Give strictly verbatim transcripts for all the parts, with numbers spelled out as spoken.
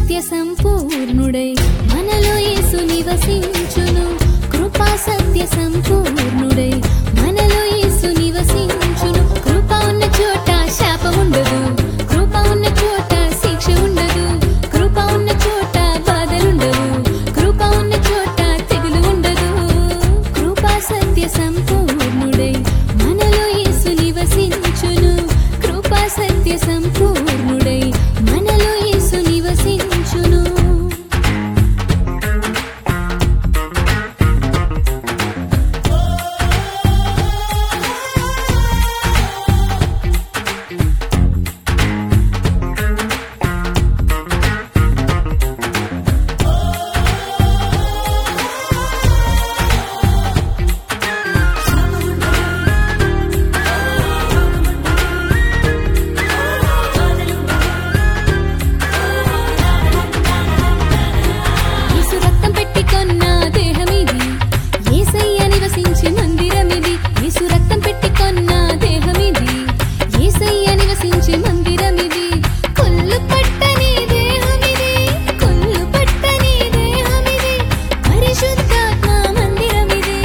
సత్య సంపూర్ణుడై మనలో యేసు నివసించును. కృపా సత్య సంపూర్ణుడై మనలో యేసు నివసించును. కృప ఉన్న చోట శాపం ఉండదు, కృప ఉన్న చోట శిక్ష ఉండదు, కృప ఉన్న చోట బాధలుండవు, కృప ఉన్న చోట తెగులు ఉండదు. కృపా సత్య సంపూర్ణుడై మనలో యేసు నివసించును. కృపా సత్య సంపూర్ణుడై మనలో యేసు నివసించును. యేసు రక్తం పెట్టి కొన్న దేహమిది, యేసయ్య నివసించే మందిరమిది. యేసు రక్తం పెట్టి కొన్న దేహమిది, యేసయ్య నివసించే మందిరమిది. కొల్లు పట్టని దేహమిది, కొల్లు పట్టని దేహమిది, పరిశుద్ధాత్మ మందిరమిది.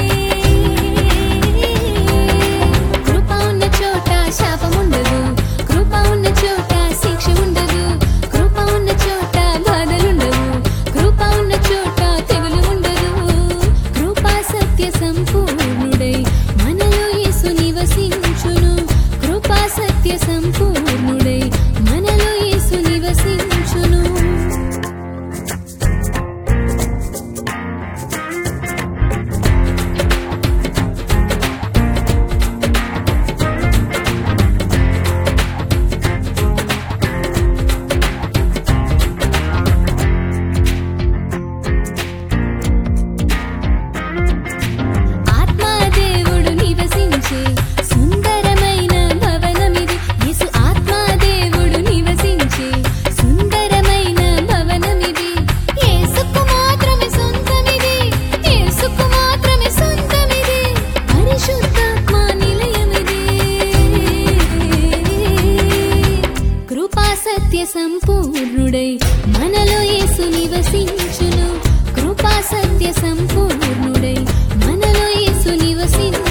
కృప ఉన్న చోట శాపం ఉండదు, కృప ఉన్న చోట శిక్ష ఉండదు, కృప ఉన్న చోట బాధలుండవు, కృప ఉన్న చోట తెగులు ఉండదు. కృపా సత్య సంపూర్ణుడై మనలో యేసు నివసించును. కృపా సత్య సంపూర్ణుడై మనలో యేసు నివసించును. ఆత్మదేవుడు నివసించే సుందరమైన భవనమిది. యేసు ఆత్మదేవుడు నివసించే సుందరమైన భవనమిది. యేసుకు మాత్రమే సొంతమిది, యేసుకు మాత్రమే సొంతమిది, పరిశుద్ధాత్మ నిలయమిది. కృపా సత్య సంపూర్ణుడై మనలో యేసు నివసించును. కృపా సత్య సంపూర్ణుడై మనలో యేసు నివసించును.